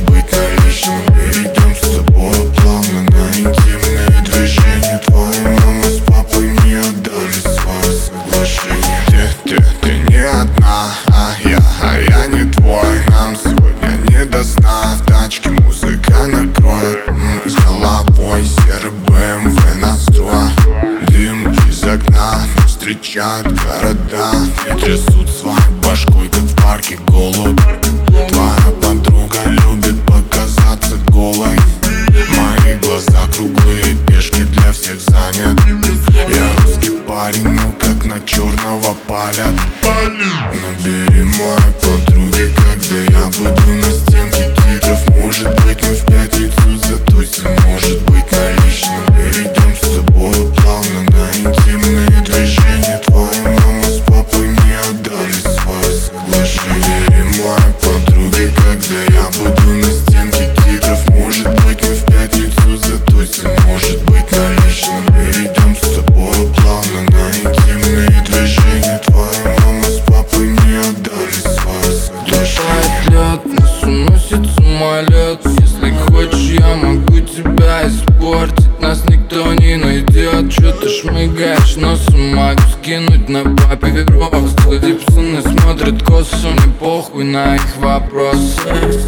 быть на личном. Перейдем с тобой плавно на интимные движения. Твоя мама с папой не отдали свое соглашение. Ты не одна, а я не твой. Нам сегодня не до сна, в тачке музыка накроет. С головой серый БМВ настроен. Дым из окна, нас встречают города. И трясут своей башкой, как в парке голубь. Твоя подруга любит показаться голой. Мои глаза круглые, пешки для всех занят. Я русский парень, ну как на черного палят. Набери моей подруги, когда я буду на стенке титров. Может быть мы в пятницу затусим, может быть на личном. Перейдем с тобой плавно на интимные движения. Твоя мама с папой не отдали свое соглашение. Набери моей подруги, когда я буду на стенке титров. Может быть мы в пятницу затусим, может быть на личном. Перейдем с тобой плавно на интимные движения. Твоя мама с папой не отдали свое соглашение. Лед, нас уносит самолет. Если хочешь, я могу тебя испортить. Нас никто не найдет. Чё ты шмыгаешь носом? Могу скинуть на папе веровок. Склади пацаны смотрят косо. Мне похуй на их вопросы.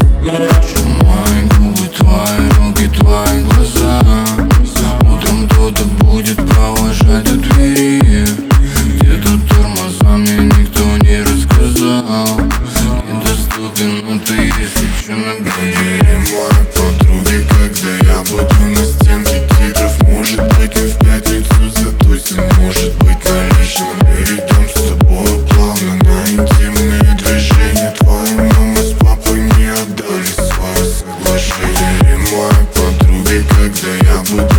Мои губы, твои руки, твои глаза. Утром кто-то будет провожать у двери. Где тут тормоза, мне никто не рассказал. Недоступен, но ты если чё набери. Мои подруги, когда я буду на стенке титров. Может быть мы в пятницу затусим, может быть на личном. Перейдем с тобой плавно на интимные движения. Твоя мама с папой не отдали свое соглашение. Мои подруги, когда я буду